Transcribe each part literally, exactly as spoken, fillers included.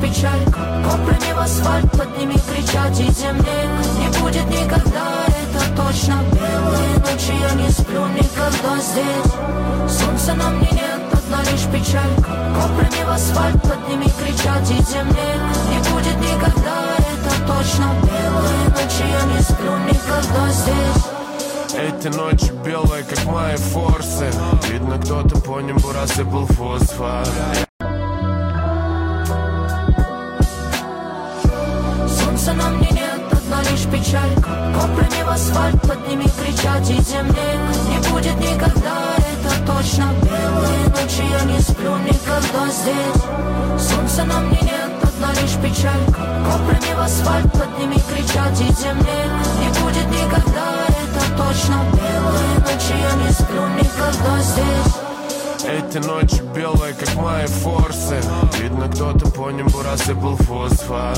печаль, каплями в асфальт, подними кричать и земли не будет никогда, это точно. Белые ночи, я не сплю никогда здесь. Солнца на мне нет, одна лишь печаль, каплями в асфальт, подними кричать и земли не будет никогда, это точно. Белые ночи, я не сплю никогда здесь. Эти ночи белые, как мои форсы. Видно, кто-то по небу рассыпал фосфор. Солнца на мне нет, одна лишь печаль, каплями в асфальт, подними кричать и земли не будет никогда, это точно. Белые ночи, я не сплю никогда здесь. Солнца на мне нет, одна лишь печаль, каплями в асфальт, подними кричать и земли не будет никогда, это точно. Белые ночи, я не сплю никогда здесь. Эти ночи белые, как мои форсы. Видно, кто-то по небу рассыпал фосфор.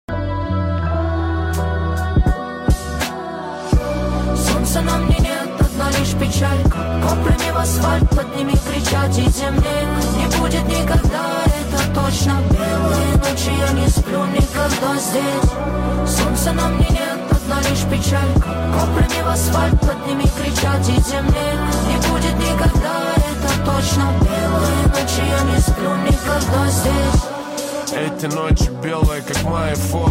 Солнца на мне нет, одна лишь печаль, каплями в асфальт, подними кричать и земли не будет никогда, это точно. Белые ночи, я не сплю никогда здесь. Солнца на мне нет, одна лишь печаль, каплями в асфальт, подними кричать и земли не будет никогда, это точно. Белые ночи, я не сплю никогда здесь. Эти ночи белые, как мои форсы.